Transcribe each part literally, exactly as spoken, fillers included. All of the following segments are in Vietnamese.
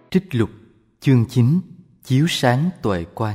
Trích lục chương chín, chiếu sáng tuệ quan.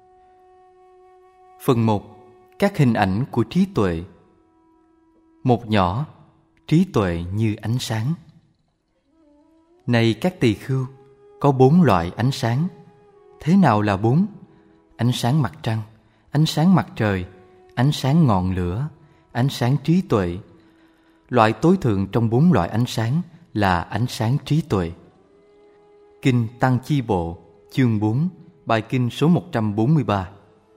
Phần một. Các hình ảnh của trí tuệ. Một nhỏ, trí tuệ như ánh sáng. Này các tỳ khưu, có bốn loại ánh sáng. Thế nào là bốn? Ánh sáng mặt trăng, ánh sáng mặt trời, ánh sáng ngọn lửa, ánh sáng trí tuệ. Loại tối thượng trong bốn loại ánh sáng là ánh sáng trí tuệ. Kinh Tăng Chi Bộ, chương bốn, bài kinh số một trăm bốn mươi ba.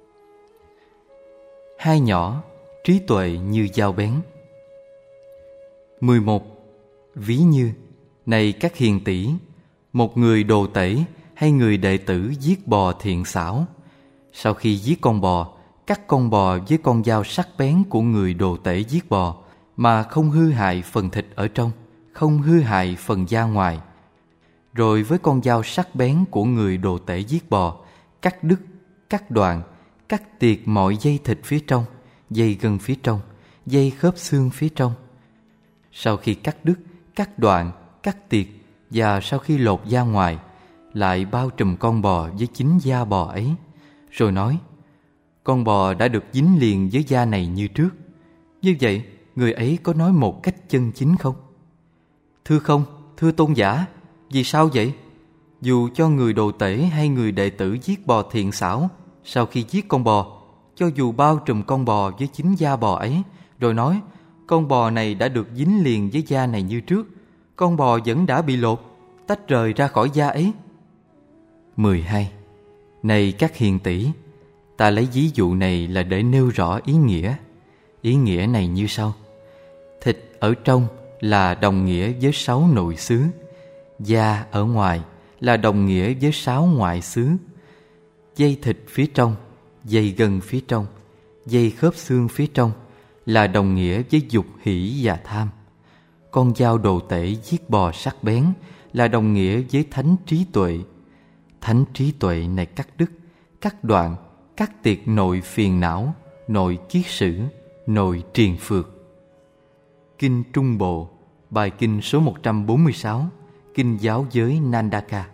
Hai nhỏ, trí tuệ như dao bén. Mười một. Ví như, này các hiền tỷ, một người đồ tể hay người đệ tử giết bò thiện xảo. Sau khi giết con bò, cắt con bò với con dao sắc bén của người đồ tể giết bò, mà không hư hại phần thịt ở trong, không hư hại phần da ngoài. Rồi với con dao sắc bén của người đồ tể giết bò, cắt đứt, cắt đoạn, cắt tiệt mọi dây thịt phía trong, dây gân phía trong, dây khớp xương phía trong. Sau khi cắt đứt, cắt đoạn, cắt tiệt, và sau khi lột da ngoài, lại bao trùm con bò với chính da bò ấy, rồi nói: con bò đã được dính liền với da này như trước. Như vậy, người ấy có nói một cách chân chính không? Thưa không, thưa tôn giả. Vì sao vậy? Dù cho người đồ tể hay người đệ tử giết bò thiện xảo, sau khi giết con bò, cho dù bao trùm con bò với chính da bò ấy, rồi nói: con bò này đã được dính liền với da này như trước, con bò vẫn đã bị lột, tách rời ra khỏi da ấy. Mười hai. Này các hiền tỷ, ta lấy ví dụ này là để nêu rõ ý nghĩa. Ý nghĩa này như sau: thịt ở trong là đồng nghĩa với sáu nội xứ, da ở ngoài là đồng nghĩa với sáu ngoại xứ. Dây thịt phía trong, dây gân phía trong, dây khớp xương phía trong là đồng nghĩa với dục hỷ và tham. Con dao đồ tể giết bò sắc bén là đồng nghĩa với thánh trí tuệ. Thánh trí tuệ này cắt đứt, cắt đoạn, cắt tiệt nội phiền não, nội kiết sử, nội triền phược. Kinh Trung Bộ, bài kinh số một trăm bốn mươi sáu, Kinh giáo giới Nandaka.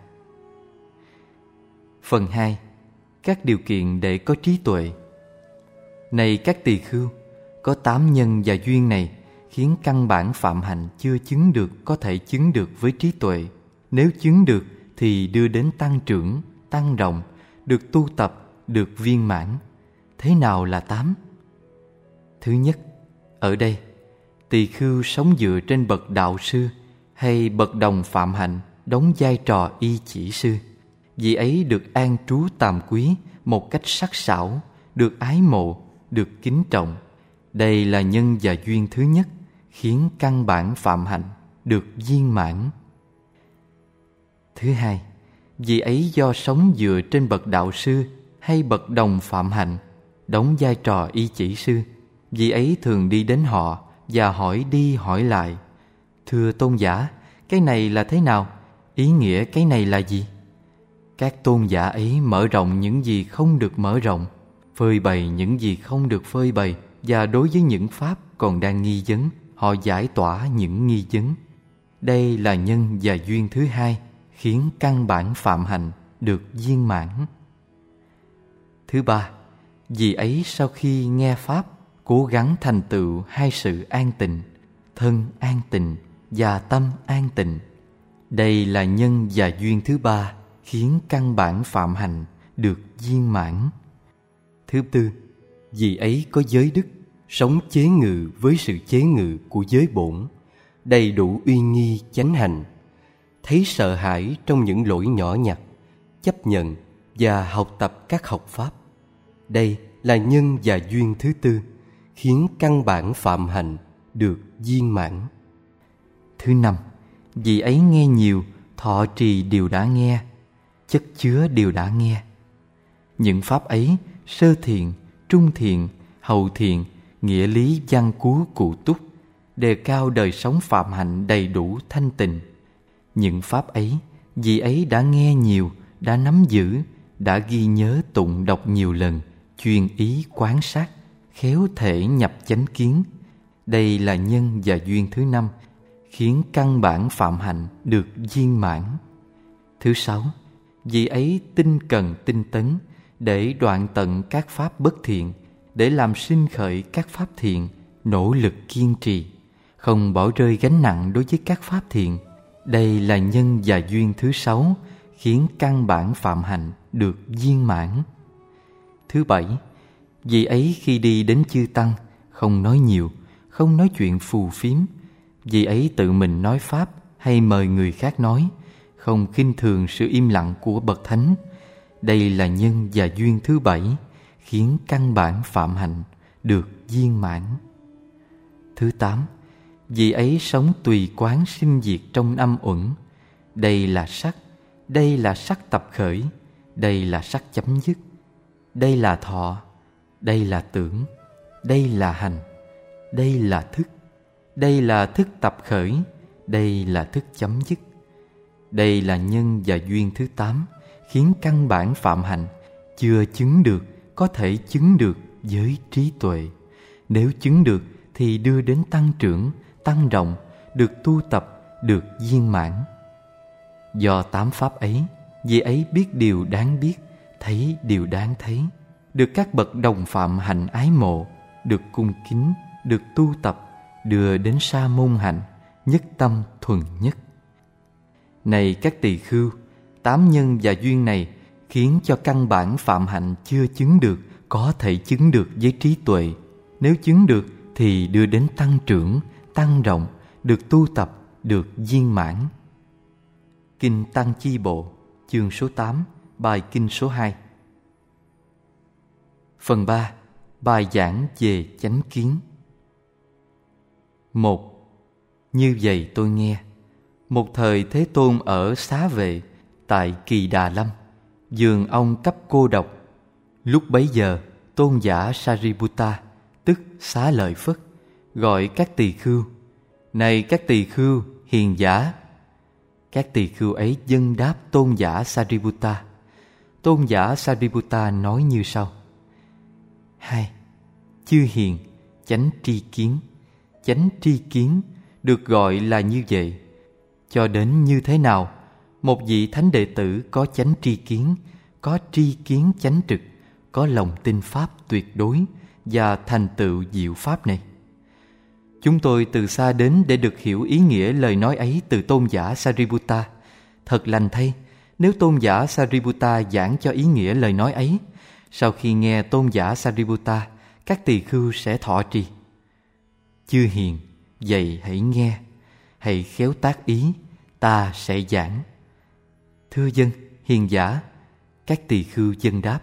Phần hai. Các điều kiện để có trí tuệ. Này các tỳ khưu, có tám nhân và duyên này khiến căn bản phạm hạnh chưa chứng được có thể chứng được với trí tuệ. Nếu chứng được thì đưa đến tăng trưởng, tăng rộng, được tu tập, được viên mãn. Thế nào là tám? Thứ nhất, ở đây, tỳ khưu sống dựa trên bậc đạo sư hay bậc đồng phạm hạnh đóng vai trò y chỉ sư. Vì ấy được an trú tàm quý một cách sắc sảo, được ái mộ, được kính trọng. Đây là nhân và duyên thứ nhất khiến căn bản phạm hạnh được viên mãn. Thứ hai, vì ấy do sống dựa trên bậc đạo sư hay bậc đồng phạm hạnh đóng vai trò y chỉ sư, vì ấy thường đi đến họ và hỏi đi hỏi lại: thưa tôn giả, cái này là thế nào? Ý nghĩa cái này là gì? Các tôn giả ấy mở rộng những gì không được mở rộng, phơi bày những gì không được phơi bày, và đối với những pháp còn đang nghi vấn, họ giải tỏa những nghi vấn. Đây là nhân và duyên thứ hai khiến căn bản phạm hạnh được viên mãn. Thứ ba, vì ấy sau khi nghe pháp, cố gắng thành tựu hai sự an tịnh, thân an tịnh và tâm an tịnh. Đây là nhân và duyên thứ ba khiến căn bản phạm hạnh được viên mãn. Thứ tư, vì ấy có giới đức, sống chế ngự với sự chế ngự của giới bổn, đầy đủ uy nghi chánh hành, thấy sợ hãi trong những lỗi nhỏ nhặt, chấp nhận và học tập các học pháp. Đây là nhân và duyên thứ tư khiến căn bản phạm hạnh được viên mãn. Thứ năm, vì ấy nghe nhiều, thọ trì điều đã nghe, chất chứa điều đã nghe. Những pháp ấy, sơ thiện, trung thiện, hậu thiện, nghĩa lý văn cú cụ túc, đề cao đời sống phạm hạnh đầy đủ thanh tịnh. Những pháp ấy, vì ấy đã nghe nhiều, đã nắm giữ, đã ghi nhớ tụng đọc nhiều lần, chuyên ý quán sát, khéo thể nhập chánh kiến. Đây là nhân và duyên thứ năm khiến căn bản phạm hạnh được viên mãn. Thứ sáu, vì ấy tinh cần tinh tấn để đoạn tận các pháp bất thiện, để làm sinh khởi các pháp thiện, nỗ lực kiên trì, không bỏ rơi gánh nặng đối với các pháp thiện. Đây là nhân và duyên thứ sáu, khiến căn bản phạm hạnh được viên mãn. Thứ bảy, vì ấy khi đi đến chư tăng, không nói nhiều, không nói chuyện phù phiếm. Vì ấy tự mình nói pháp hay mời người khác nói, không khinh thường sự im lặng của bậc thánh. Đây là nhân và duyên thứ bảy, khiến căn bản phạm hạnh được viên mãn. Thứ tám, vì ấy sống tùy quán sinh diệt trong âm uẩn. Đây là sắc, đây là sắc tập khởi, đây là sắc chấm dứt, đây là thọ, đây là tưởng, đây là hành, đây là thức, đây là thức tập khởi, đây là thức chấm dứt. Đây là nhân và duyên thứ tám, khiến căn bản phạm hạnh chưa chứng được có thể chứng được với trí tuệ. Nếu chứng được thì đưa đến tăng trưởng, tăng rộng, được tu tập, được viên mãn. Do tám pháp ấy, vì ấy biết điều đáng biết, thấy điều đáng thấy, được các bậc đồng phạm hạnh ái mộ, được cung kính, được tu tập, đưa đến sa môn hạnh, nhất tâm thuần nhất. Này các tỳ khưu, tám nhân và duyên này khiến cho căn bản phạm hạnh chưa chứng được có thể chứng được với trí tuệ. Nếu chứng được thì đưa đến tăng trưởng, tăng rộng, được tu tập, được viên mãn. Kinh Tăng Chi Bộ, chương số tám, bài kinh số hai. Phần ba. Bài giảng về chánh kiến. Một. Như vậy tôi nghe, một thời Thế Tôn ở Xá Vệ tại Kỳ Đà Lâm, vườn ông cấp cô độc. Lúc bấy giờ, tôn giả Sariputta, tức Xá Lợi Phất, gọi các tỳ khưu: Này các tỳ khưu hiền giả! Các tỳ khưu ấy dâng đáp tôn giả Sariputta. Tôn giả Sariputta nói như sau: Hai. Chư hiền, chánh tri kiến. Chánh tri kiến được gọi là như vậy. Cho đến như thế nào, một vị thánh đệ tử có chánh tri kiến, có tri kiến chánh trực, có lòng tin pháp tuyệt đối và thành tựu diệu pháp này. Chúng tôi từ xa đến để được hiểu ý nghĩa lời nói ấy từ tôn giả Sariputta. Thật lành thay, nếu tôn giả Sariputta giảng cho ý nghĩa lời nói ấy, sau khi nghe tôn giả Sariputta, các tỳ khưu sẽ thọ trì. Chư hiền, vậy hãy nghe, hãy khéo tác ý, ta sẽ giảng. Thưa dân, hiền giả, các tỳ khưu dâng đáp.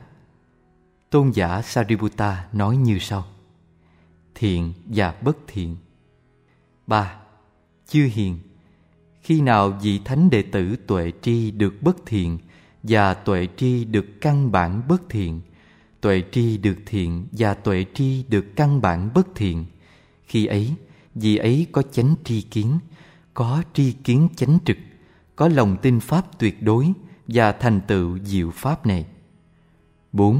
Tôn giả Sariputta nói như sau: Thiện và bất thiện. Ba. Chư hiền, khi nào vị thánh đệ tử tuệ tri được bất thiện và tuệ tri được căn bản bất thiện, tuệ tri được thiện và tuệ tri được căn bản bất thiện, khi ấy vị ấy có chánh tri kiến, có tri kiến chánh trực, có lòng tin pháp tuyệt đối và thành tựu diệu pháp này. Bốn.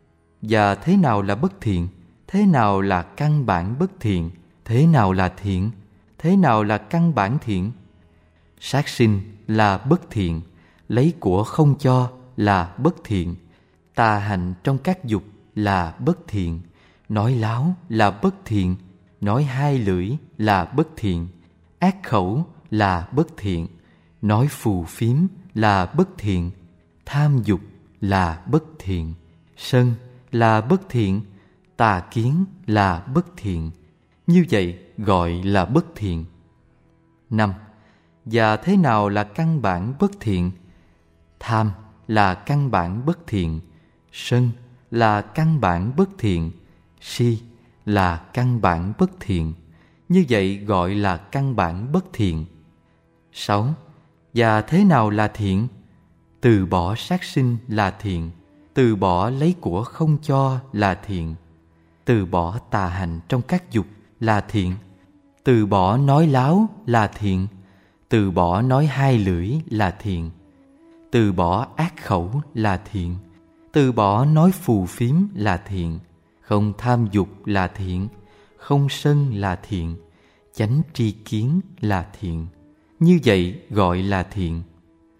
Và thế nào là bất thiện? Thế nào là căn bản bất thiện? Thế nào là thiện? Thế nào là căn bản thiện? Sát sinh là bất thiện, lấy của không cho là bất thiện, tà hành trong các dục là bất thiện, nói láo là bất thiện, nói hai lưỡi là bất thiện, ác khẩu là bất thiện, nói phù phiếm là bất thiện, tham dục là bất thiện, sân là bất thiện, tà kiến là bất thiện. Như vậy gọi là bất thiện. Năm. Và thế nào là căn bản bất thiện? Tham là căn bản bất thiện, sân là căn bản bất thiện, si là căn bản bất thiện. Như vậy gọi là căn bản bất thiện. Sáu. Và thế nào là thiện? Từ bỏ sát sinh là thiện, từ bỏ lấy của không cho là thiện, từ bỏ tà hành trong các dục là thiện, từ bỏ nói láo là thiện, từ bỏ nói hai lưỡi là thiện, từ bỏ ác khẩu là thiện, từ bỏ nói phù phiếm là thiện, không tham dục là thiện, không sân là thiện, chánh tri kiến là thiện. Như vậy gọi là thiện.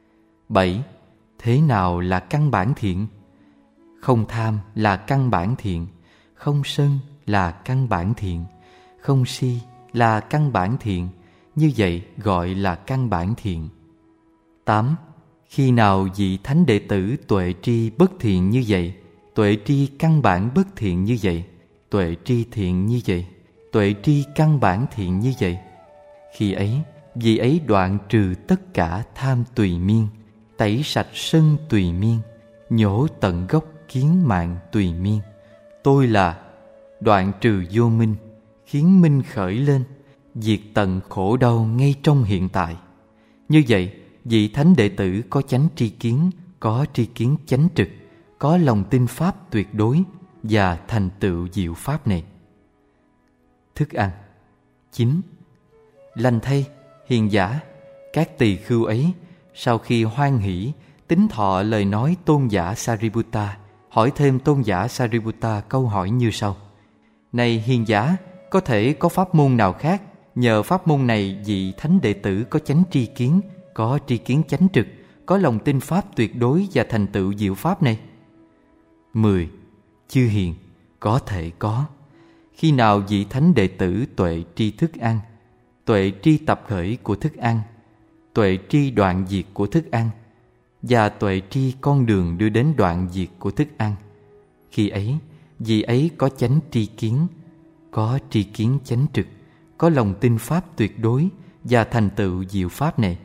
bảy. Thế nào là căn bản thiện? Không tham là căn bản thiện, không sân là căn bản thiện, không si là căn bản thiện, như vậy gọi là căn bản thiện. Tám. Khi nào vị thánh đệ tử tuệ tri bất thiện như vậy, tuệ tri căn bản bất thiện như vậy, tuệ tri thiện như vậy, tuệ tri căn bản thiện như vậy, khi ấy vị ấy đoạn trừ tất cả tham tùy miên, tẩy sạch sân tùy miên, nhổ tận gốc kiến mạng tùy miên. Tôi là đoạn trừ vô minh, khiến minh khởi lên, diệt tận khổ đau ngay trong hiện tại. Như vậy, vị thánh đệ tử có chánh tri kiến, có tri kiến chánh trực, có lòng tin pháp tuyệt đối và thành tựu diệu pháp này. Thức ăn. Chín. Lành thay, hiền giả, các tỳ khưu ấy sau khi hoan hỷ tín thọ lời nói tôn giả Sariputta, hỏi thêm tôn giả Sariputta câu hỏi như sau: Này hiền giả, có thể có pháp môn nào khác nhờ pháp môn này vị thánh đệ tử có chánh tri kiến, có tri kiến chánh trực, có lòng tin pháp tuyệt đối và thành tựu diệu pháp này? Mười. Chư hiền, có thể có. Khi nào vị thánh đệ tử tuệ tri thức ăn, tuệ tri tập khởi của thức ăn, tuệ tri đoạn diệt của thức ăn, và tuệ tri con đường đưa đến đoạn diệt của thức ăn, khi ấy vị ấy có chánh tri kiến, có tri kiến chánh trực, có lòng tin pháp tuyệt đối và thành tựu diệu pháp này.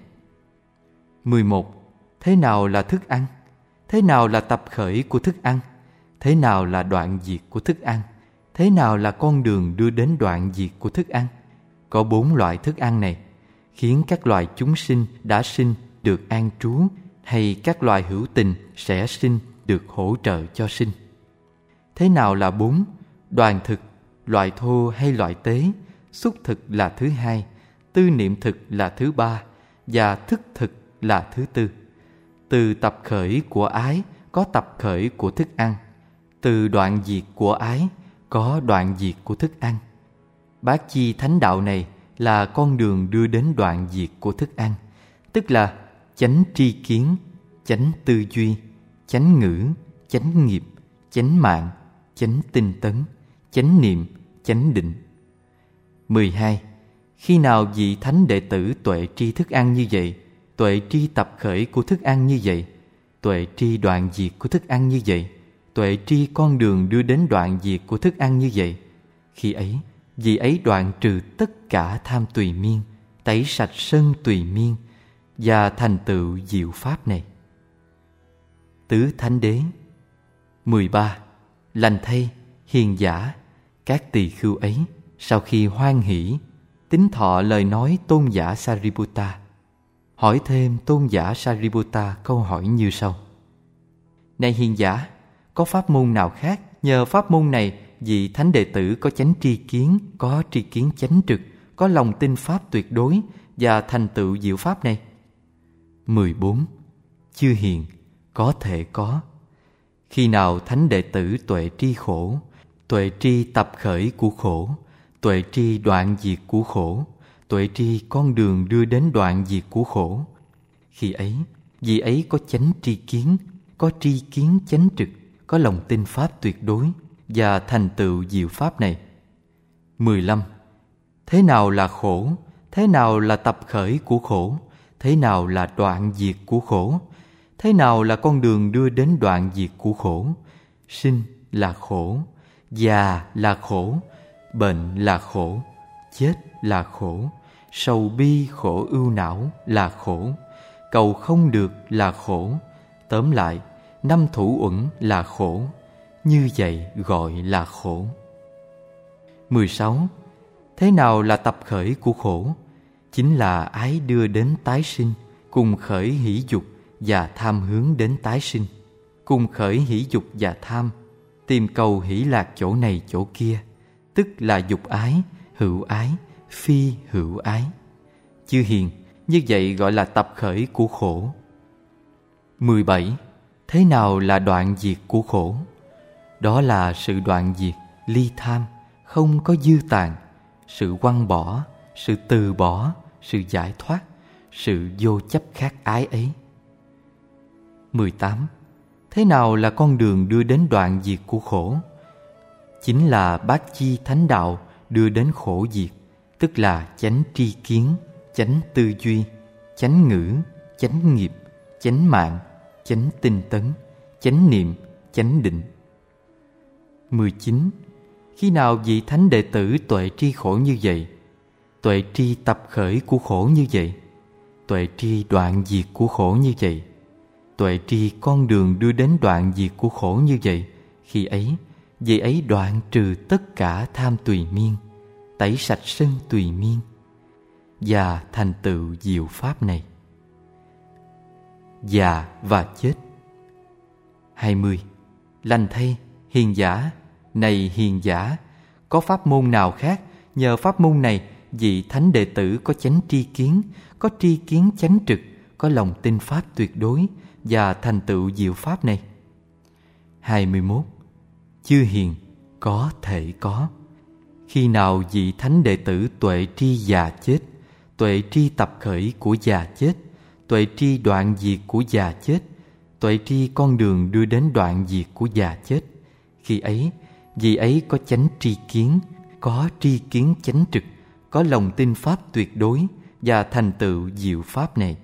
Mười một. Thế nào là thức ăn? Thế nào là tập khởi của thức ăn? Thế nào là đoạn diệt của thức ăn? Thế nào là con đường đưa đến đoạn diệt của thức ăn? Có bốn loại thức ăn này khiến các loài chúng sinh đã sinh được an trú, hay các loài hữu tình sẽ sinh được hỗ trợ cho sinh. Thế nào là bốn? Đoàn thực, loại thô hay loại tế, xúc thực là thứ hai, tư niệm thực là thứ ba, và thức thực là thứ tư. Từ tập khởi của ái có tập khởi của thức ăn, từ đoạn diệt của ái có đoạn diệt của thức ăn. Bát chi thánh đạo này là con đường đưa đến đoạn diệt của thức ăn, tức là chánh tri kiến, chánh tư duy, chánh ngữ, chánh nghiệp, chánh mạng, chánh tinh tấn, chánh niệm, chánh định. Mười hai. Khi nào vị thánh đệ tử tuệ tri thức ăn như vậy, tuệ tri tập khởi của thức ăn như vậy, tuệ tri đoạn diệt của thức ăn như vậy, tuệ tri con đường đưa đến đoạn diệt của thức ăn như vậy, khi ấy vị ấy đoạn trừ tất cả tham tùy miên, tẩy sạch sân tùy miên, và thành tựu diệu pháp này. Tứ thánh đế. Mười ba. Lành thay, hiền giả, các tỳ khưu ấy sau khi hoan hỷ tín thọ lời nói tôn giả Sariputta, hỏi thêm tôn giả Sariputta câu hỏi như sau: Này hiền giả, có pháp môn nào khác nhờ pháp môn này vị thánh đệ tử có chánh tri kiến, có tri kiến chánh trực, có lòng tin pháp tuyệt đối và thành tựu diệu pháp này? Mười bốn. Chư hiền, có thể có. Khi nào thánh đệ tử tuệ tri khổ, tuệ tri tập khởi của khổ, tuệ tri đoạn diệt của khổ, tuệ tri con đường đưa đến đoạn diệt của khổ, khi ấy vị ấy có chánh tri kiến, có tri kiến chánh trực, có lòng tin pháp tuyệt đối và thành tựu diệu pháp này. Mười lăm. Thế nào là khổ? Thế nào là tập khởi của khổ? Thế nào là đoạn diệt của khổ? Thế nào là con đường đưa đến đoạn diệt của khổ? Sinh là khổ, già là khổ, bệnh là khổ, chết là khổ, sầu bi khổ ưu não là khổ, cầu không được là khổ. Tóm lại, năm thủ uẩn là khổ, như vậy gọi là khổ. Mười sáu. Thế nào là tập khởi của khổ? Chính là ái đưa đến tái sinh, cùng khởi hỷ dục và tham hướng đến tái sinh, cùng khởi hỷ dục và tham, tìm cầu hỷ lạc chỗ này chỗ kia, tức là dục ái, hữu ái, phi hữu ái. Chư hiền, như vậy gọi là tập khởi của khổ. Mười bảy. Thế nào là đoạn diệt của khổ? Đó là sự đoạn diệt, ly tham, không có dư tàn, sự quăng bỏ, sự từ bỏ, sự giải thoát, sự vô chấp khát ái ấy. mười tám. Thế nào là con đường đưa đến đoạn diệt của khổ? Chính là bát chi thánh đạo đưa đến khổ diệt, tức là chánh tri kiến, chánh tư duy, chánh ngữ, chánh nghiệp, chánh mạng, chánh tinh tấn, chánh niệm, chánh định. mười chín. Khi nào vị thánh đệ tử tuệ tri khổ như vậy, tuệ tri tập khởi của khổ như vậy, tuệ tri đoạn diệt của khổ như vậy, tuệ tri con đường đưa đến đoạn diệt của khổ như vậy, khi ấy, vị ấy đoạn trừ tất cả tham tùy miên, tẩy sạch sân tùy miên, và thành tựu diệu pháp này. Già và chết. hai mươi. Lành thay, hiền giả, này hiền giả, có pháp môn nào khác, nhờ pháp môn này, vị thánh đệ tử có chánh tri kiến, có tri kiến chánh trực, có lòng tin pháp tuyệt đối, và thành tựu diệu pháp này. hai mươi mốt. Chư hiền, có thể có. Khi nào vị thánh đệ tử tuệ tri già chết, tuệ tri tập khởi của già chết, tuệ tri đoạn diệt của già chết, tuệ tri con đường đưa đến đoạn diệt của già chết, khi ấy, vị ấy có chánh tri kiến, có tri kiến chánh trực, có lòng tin pháp tuyệt đối, và thành tựu diệu pháp này.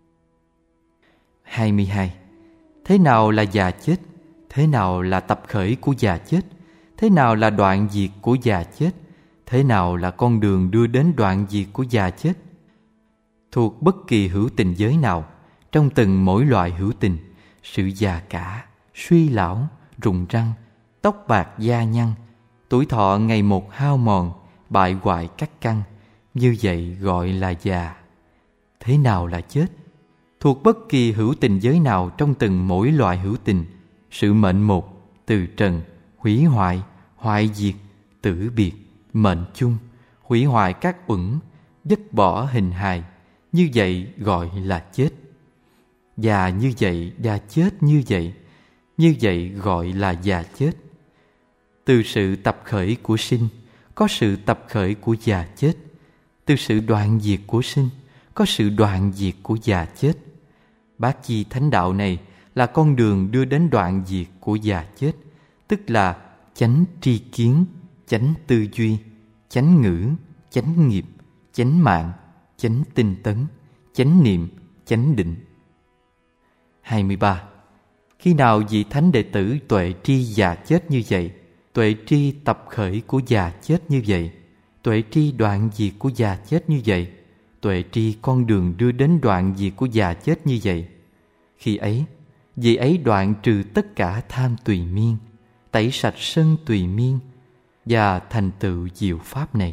hai mươi hai. Thế nào là già chết? Thế nào là tập khởi của già chết? Thế nào là đoạn diệt của già chết? Thế nào là con đường đưa đến đoạn diệt của già chết? Thuộc bất kỳ hữu tình giới nào, trong từng mỗi loại hữu tình, sự già cả, suy lão, rụng răng, tóc bạc da nhăn, tuổi thọ ngày một hao mòn, bại hoại các căn, như vậy gọi là già. Thế nào là chết? Thuộc bất kỳ hữu tình giới nào trong từng mỗi loại hữu tình, sự mệnh một, từ trần, hủy hoại, hoại diệt, tử biệt, mệnh chung, hủy hoại các uẩn, dứt bỏ hình hài, như vậy gọi là chết. Già như vậy và chết như vậy, như vậy gọi là già chết. Từ sự tập khởi của sinh, có sự tập khởi của già chết. Từ sự đoạn diệt của sinh, có sự đoạn diệt của già chết. Bát chi thánh đạo này là con đường đưa đến đoạn diệt của già chết, tức là chánh tri kiến, chánh tư duy, chánh ngữ, chánh nghiệp, chánh mạng, chánh tinh tấn, chánh niệm, chánh định. hai mươi ba. Khi nào vị thánh đệ tử tuệ tri già chết như vậy, tuệ tri tập khởi của già chết như vậy, tuệ tri đoạn diệt của già chết như vậy, tuệ tri con đường đưa đến đoạn diệt của già chết như vậy, khi ấy, vị ấy đoạn trừ tất cả tham tùy miên, tẩy sạch sân tùy miên, và thành tựu diệu pháp này.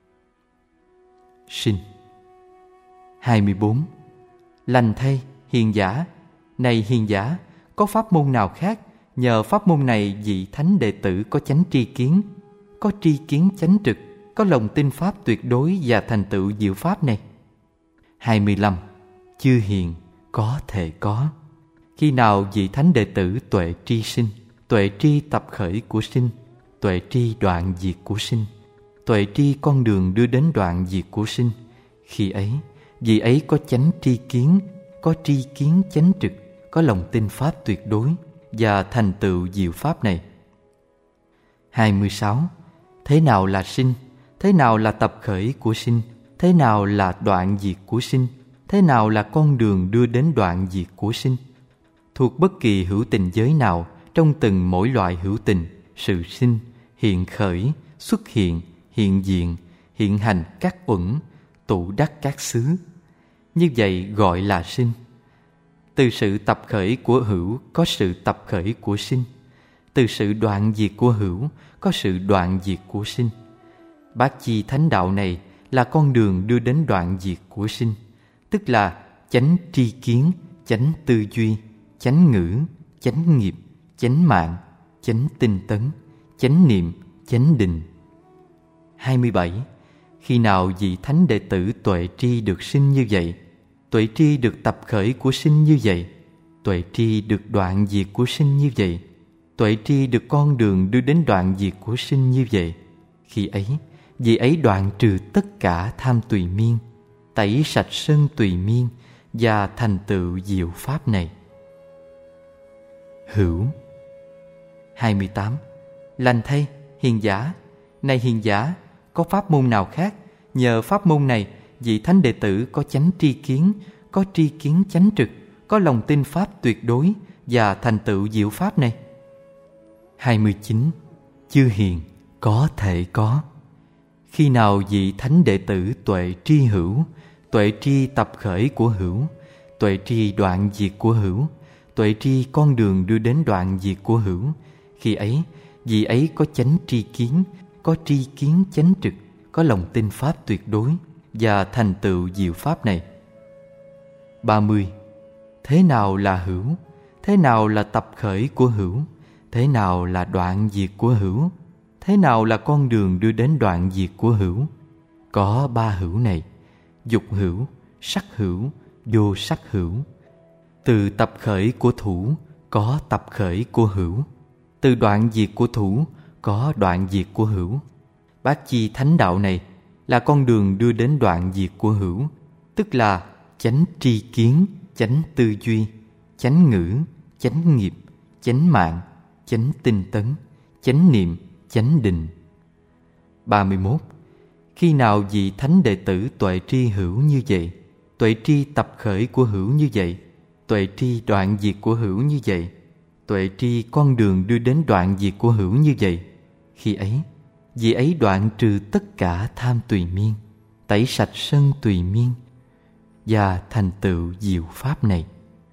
Sinh. hai mươi bốn. Lành thay, hiền giả, này hiền giả, có pháp môn nào khác, nhờ pháp môn này vị thánh đệ tử có chánh tri kiến, có tri kiến chánh trực, có lòng tin pháp tuyệt đối, và thành tựu diệu pháp này. hai mươi lăm. Chư hiền, có thể có. Khi nào vị thánh đệ tử tuệ tri sinh, tuệ tri tập khởi của sinh, tuệ tri đoạn diệt của sinh, tuệ tri con đường đưa đến đoạn diệt của sinh, khi ấy, vị ấy có chánh tri kiến, có tri kiến chánh trực, có lòng tin pháp tuyệt đối, và thành tựu diệu pháp này. hai mươi sáu. Thế nào là sinh? Thế nào là tập khởi của sinh? Thế nào là đoạn diệt của sinh? Thế nào là con đường đưa đến đoạn diệt của sinh? Thuộc bất kỳ hữu tình giới nào, trong từng mỗi loại hữu tình, sự sinh, hiện khởi, xuất hiện, hiện diện, hiện hành các uẩn, tụ đắc các xứ, như vậy gọi là sinh. Từ sự tập khởi của hữu có sự tập khởi của sinh. Từ sự đoạn diệt của hữu có sự đoạn diệt của sinh. Bát chi thánh đạo này là con đường đưa đến đoạn diệt của sinh, tức là chánh tri kiến, chánh tư duy, chánh ngữ, chánh nghiệp, chánh mạng, chánh tinh tấn, chánh niệm, chánh định. hai mươi bảy. Khi nào vị thánh đệ tử tuệ tri được sinh như vậy, tuệ tri được tập khởi của sinh như vậy, tuệ tri được đoạn diệt của sinh như vậy, tuệ tri được con đường đưa đến đoạn diệt của sinh như vậy, khi ấy, vị ấy đoạn trừ tất cả tham tùy miên, tẩy sạch sân tùy miên, và thành tựu diệu pháp này. hữu. hai mươi tám. Lành thay, hiền giả. Này hiền giả, có pháp môn nào khác, nhờ pháp môn này vị thánh đệ tử có chánh tri kiến, có tri kiến chánh trực, có lòng tin pháp tuyệt đối và thành tựu diệu pháp này? hai mươi chín. Chư hiền, có thể có. Khi nào vị thánh đệ tử tuệ tri hữu, tuệ tri tập khởi của hữu, tuệ tri đoạn diệt của hữu, tuệ tri con đường đưa đến đoạn diệt của hữu, khi ấy vị ấy có chánh tri kiến, có tri kiến chánh trực, có lòng tin pháp tuyệt đối và thành tựu diệu pháp này. ba mươi. Thế nào là hữu? Thế nào là tập khởi của hữu? Thế nào là đoạn diệt của hữu? Thế nào là con đường đưa đến đoạn diệt của hữu? Có ba hữu này: dục hữu, sắc hữu, vô sắc hữu. Từ tập khởi của thủ có tập khởi của hữu, từ đoạn diệt của thủ có đoạn diệt của hữu. Bát chi thánh đạo này là con đường đưa đến đoạn diệt của hữu, tức là chánh tri kiến, chánh tư duy, chánh ngữ, chánh nghiệp, chánh mạng, chánh tinh tấn, chánh niệm, chánh định. ba mươi mốt. Khi nào vị thánh đệ tử tuệ tri hữu như vậy, tuệ tri tập khởi của hữu như vậy, tuệ tri đoạn diệt của hữu như vậy, tuệ tri con đường đưa đến đoạn diệt của hữu như vậy, khi ấy vị ấy đoạn trừ tất cả tham tùy miên, tẩy sạch sân tùy miên và thành tựu diệu pháp này.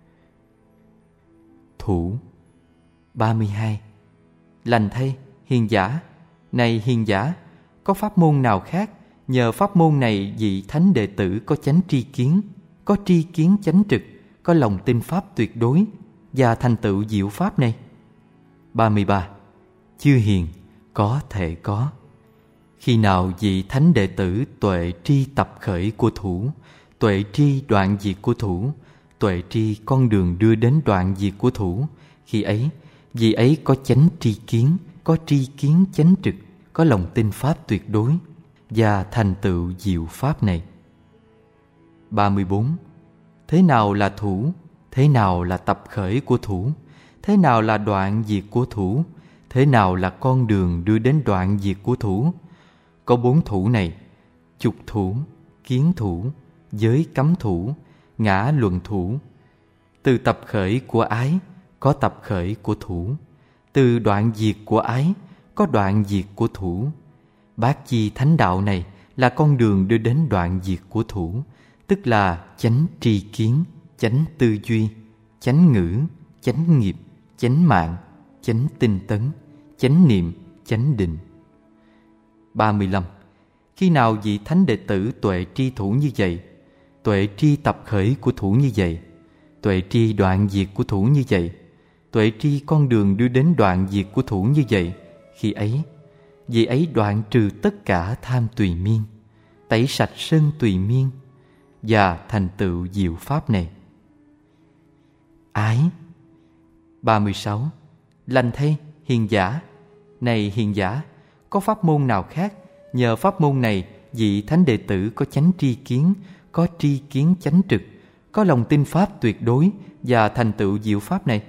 Thủ. ba mươi hai. Lành thay, hiền giả. Này hiền giả, có pháp môn nào khác, nhờ pháp môn này vị thánh đệ tử có chánh tri kiến, có tri kiến chánh trực, có lòng tin pháp tuyệt đối và thành tựu diệu pháp này? ba mươi ba. Chư hiền, có thể có. Khi nào vị thánh đệ tử tuệ tri tập khởi của thủ, tuệ tri đoạn diệt của thủ, tuệ tri con đường đưa đến đoạn diệt của thủ, khi ấy vị ấy có chánh tri kiến, có tri kiến chánh trực, có lòng tin pháp tuyệt đối và thành tựu diệu pháp này. ba mươi bốn. Thế nào là thủ? Thế nào là tập khởi của thủ? Thế nào là đoạn diệt của thủ? Thế nào là con đường đưa đến đoạn diệt của thủ? Có bốn thủ này: chục thủ, kiến thủ, giới cấm thủ, ngã luận thủ. Từ tập khởi của ái có tập khởi của thủ, từ đoạn diệt của ái có đoạn diệt của thủ. Bát chi thánh đạo này là con đường đưa đến đoạn diệt của thủ, tức là chánh tri kiến, chánh tư duy, chánh ngữ, chánh nghiệp, chánh mạng, chánh tinh tấn, chánh niệm, chánh định. ba mươi lăm. Khi nào vị thánh đệ tử tuệ tri thủ như vậy, tuệ tri tập khởi của thủ như vậy, tuệ tri đoạn diệt của thủ như vậy, tuệ tri con đường đưa đến đoạn diệt của thủ như vậy, khi ấy vị ấy đoạn trừ tất cả tham tùy miên, tẩy sạch sân tùy miên và thành tựu diệu pháp này. Ái. ba mươi sáu. Lành thay, hiền giả. Này hiền giả, có pháp môn nào khác, nhờ pháp môn này vị thánh đệ tử có chánh tri kiến, có tri kiến chánh trực, có lòng tin pháp tuyệt đối và thành tựu diệu pháp này?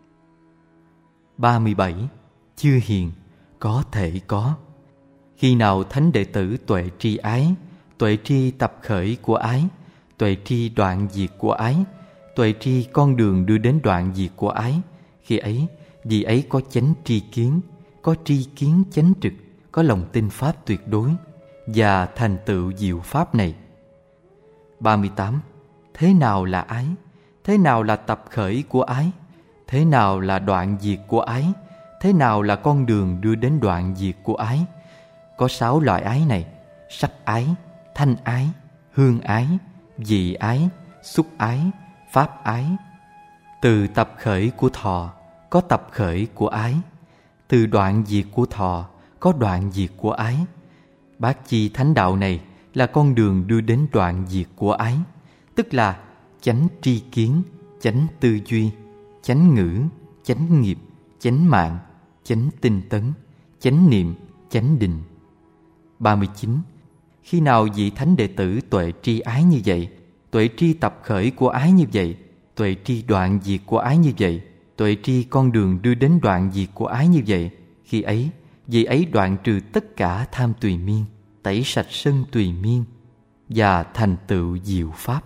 ba mươi bảy. Chư hiền, có thể có. Khi nào thánh đệ tử tuệ tri ái, tuệ tri tập khởi của ái, tuệ tri đoạn diệt của ái, tuệ tri con đường đưa đến đoạn diệt của ái, khi ấy vị ấy có chánh tri kiến, có tri kiến chánh trực, có lòng tin pháp tuyệt đối và thành tựu diệu pháp này. ba mươi tám. Thế nào là ái? Thế nào là tập khởi của ái? Thế nào là đoạn diệt của ái? Thế nào là con đường đưa đến đoạn diệt của ái? Có sáu loại ái này: sắc ái, thanh ái, hương ái, vị ái, xúc ái, pháp ái. Từ tập khởi của thọ có tập khởi của ái, từ đoạn diệt của thọ có đoạn diệt của ái. Bát chi thánh đạo này là con đường đưa đến đoạn diệt của ái, tức là chánh tri kiến, chánh tư duy, chánh ngữ, chánh nghiệp, chánh mạng, chánh tinh tấn, chánh niệm, chánh định. ba mươi chín. Khi nào vị thánh đệ tử tuệ tri ái như vậy, tuệ tri tập khởi của ái như vậy, tuệ tri đoạn diệt của ái như vậy, tuệ tri con đường đưa đến đoạn diệt của ái như vậy, khi ấy, vị ấy đoạn trừ tất cả tham tùy miên, tẩy sạch sân tùy miên và thành tựu diệu pháp.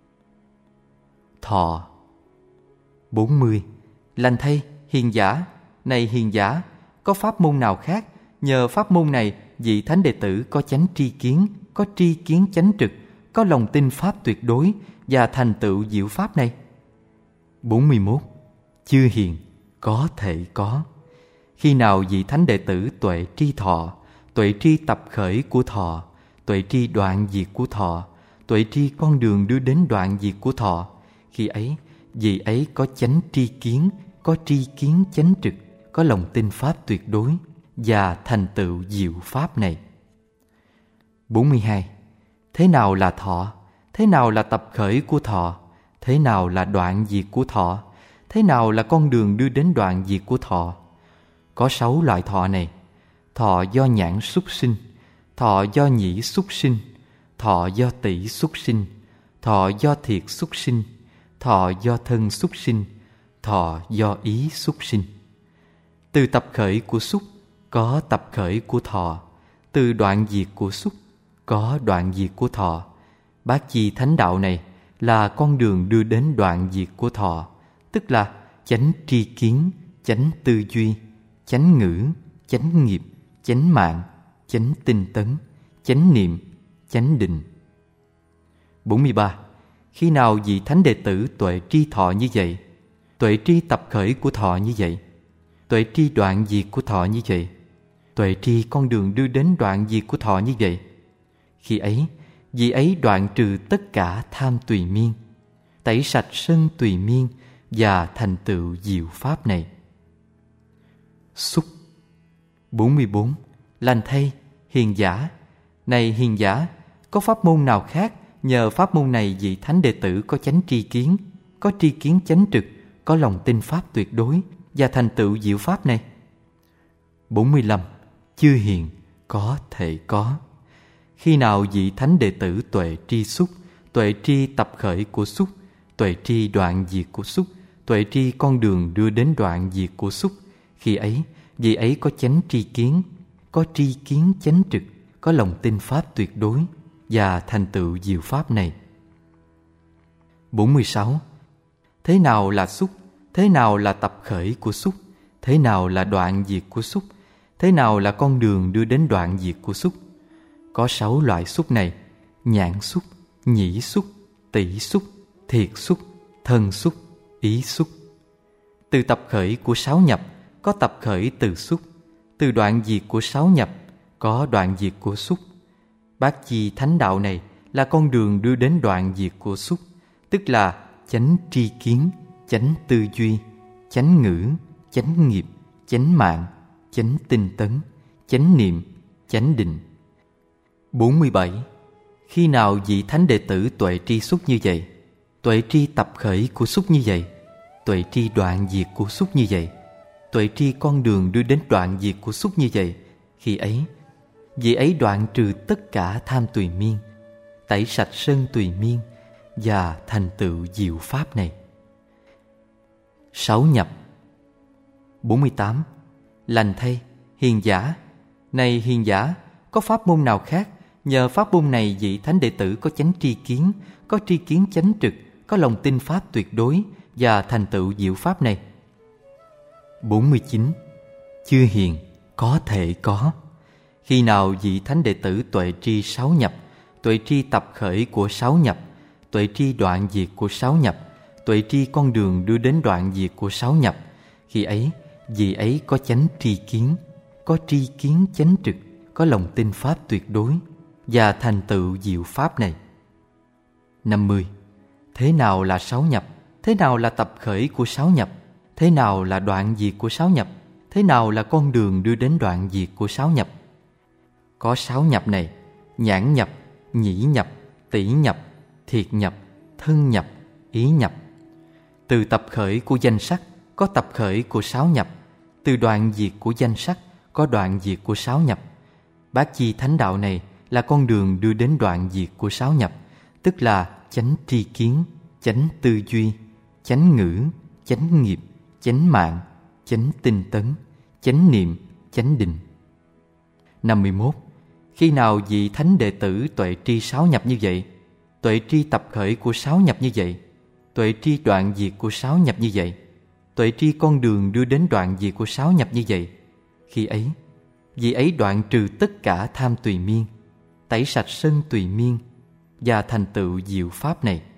Thọ. bốn mươi. Lành thay, hiền giả. Này hiền giả, có pháp môn nào khác, nhờ pháp môn này vị thánh đệ tử có chánh tri kiến, có tri kiến chánh trực, có lòng tin pháp tuyệt đối và thành tựu diệu pháp này? bốn mươi mốt. Chư hiền, có thể có. Khi nào vị thánh đệ tử tuệ tri thọ, tuệ tri tập khởi của thọ, tuệ tri đoạn diệt của thọ, tuệ tri con đường đưa đến đoạn diệt của thọ, khi ấy vị ấy có chánh tri kiến, có tri kiến chánh trực, có lòng tin pháp tuyệt đối và thành tựu diệu pháp này. bốn mươi hai. Thế nào là thọ? Thế nào là tập khởi của thọ? Thế nào là đoạn diệt của thọ? Thế nào là con đường đưa đến đoạn diệt của thọ? Có sáu loại thọ này: thọ do nhãn xúc sinh, thọ do nhĩ xúc sinh, thọ do tỷ xúc sinh, thọ do thiệt xúc sinh, thọ do thân xúc sinh, thọ do ý xúc sinh. Từ tập khởi của xúc có tập khởi của thọ, từ đoạn diệt của xúc có đoạn diệt của thọ. Bát chi thánh đạo này là con đường đưa đến đoạn diệt của thọ, tức là chánh tri kiến, chánh tư duy, chánh ngữ, chánh nghiệp, chánh mạng, chánh tinh tấn, chánh niệm, chánh định. bốn mươi ba. Khi nào vị thánh đệ tử tuệ tri thọ như vậy, tuệ tri tập khởi của thọ như vậy, tuệ tri đoạn diệt của thọ như vậy, tuệ tri con đường đưa đến đoạn diệt của thọ như vậy, khi ấy vị ấy đoạn trừ tất cả tham tùy miên, tẩy sạch sân tùy miên và thành tựu diệu pháp này. Xúc. bốn mươi bốn. Lành thay, hiền giả. Này hiền giả, có pháp môn nào khác, nhờ pháp môn này vị thánh đệ tử có chánh tri kiến, có tri kiến chánh trực, có lòng tin pháp tuyệt đối và thành tựu diệu pháp này? bốn mươi lăm. Chư hiền, có thể có. Khi nào vị thánh đệ tử tuệ tri xúc, tuệ tri tập khởi của xúc, tuệ tri đoạn diệt của xúc, tuệ tri con đường đưa đến đoạn diệt của xúc, khi ấy vị ấy có chánh tri kiến, có tri kiến chánh trực, có lòng tin pháp tuyệt đối và thành tựu diệu pháp này. bốn mươi sáu. Thế nào là xúc? Thế nào là tập khởi của xúc? Thế nào là đoạn diệt của xúc? Thế nào là con đường đưa đến đoạn diệt của xúc? Có sáu loại xúc này: nhãn xúc, nhĩ xúc, tỷ xúc, thiệt xúc, thân xúc, ý xúc. Từ tập khởi của sáu nhập có tập khởi từ xúc, từ đoạn diệt của sáu nhập có đoạn diệt của xúc. Bát chi thánh đạo này là con đường đưa đến đoạn diệt của xúc, tức là chánh tri kiến, chánh tư duy, chánh ngữ, chánh nghiệp, chánh mạng, chánh tinh tấn, chánh niệm, chánh định. bốn mươi bảy. Khi nào vị thánh đệ tử tuệ tri xúc như vậy, tuệ tri tập khởi của xúc như vậy, tuệ tri đoạn diệt của xúc như vậy, tuệ tri con đường đưa đến đoạn diệt của xúc như vậy, khi ấy vị ấy đoạn trừ tất cả tham tùy miên, tẩy sạch sân tùy miên và thành tựu diệu pháp này. Sáu nhập. bốn mươi tám. Lành thay, hiền giả. Này hiền giả, có pháp môn nào khác, nhờ pháp môn này vị thánh đệ tử có chánh tri kiến, có tri kiến chánh trực, có lòng tin pháp tuyệt đối và thành tựu diệu pháp này? bốn mươi chín. Chư hiền, có thể có. Khi nào vị thánh đệ tử tuệ tri sáu nhập, tuệ tri tập khởi của sáu nhập, tuệ tri đoạn diệt của sáu nhập, tuệ tri con đường đưa đến đoạn diệt của sáu nhập, khi ấy vị ấy có chánh tri kiến, có tri kiến chánh trực, có lòng tin pháp tuyệt đối và thành tựu diệu pháp này. năm mươi. Thế nào là sáu nhập? Thế nào là tập khởi của sáu nhập? Thế nào là đoạn diệt của sáu nhập? Thế nào là con đường đưa đến đoạn diệt của sáu nhập? Có sáu nhập này: nhãn nhập, nhĩ nhập, tỷ nhập, thiệt nhập, thân nhập, ý nhập. Từ tập khởi của danh sắc có tập khởi của sáu nhập, từ đoạn diệt của danh sắc có đoạn diệt của sáu nhập. Bát chi thánh đạo này là con đường đưa đến đoạn diệt của sáu nhập, tức là chánh tri kiến, chánh tư duy, chánh ngữ, chánh nghiệp, chánh mạng, chánh tinh tấn, chánh niệm, chánh định. năm mươi mốt. Khi nào vị thánh đệ tử tuệ tri sáu nhập như vậy, tuệ tri tập khởi của sáu nhập như vậy, tuệ tri đoạn diệt của sáu nhập như vậy, tuệ tri con đường đưa đến đoạn diệt của sáu nhập như vậy, khi ấy, vị ấy đoạn trừ tất cả tham tùy miên, tẩy sạch sân tùy miên và thành tựu diệu pháp này.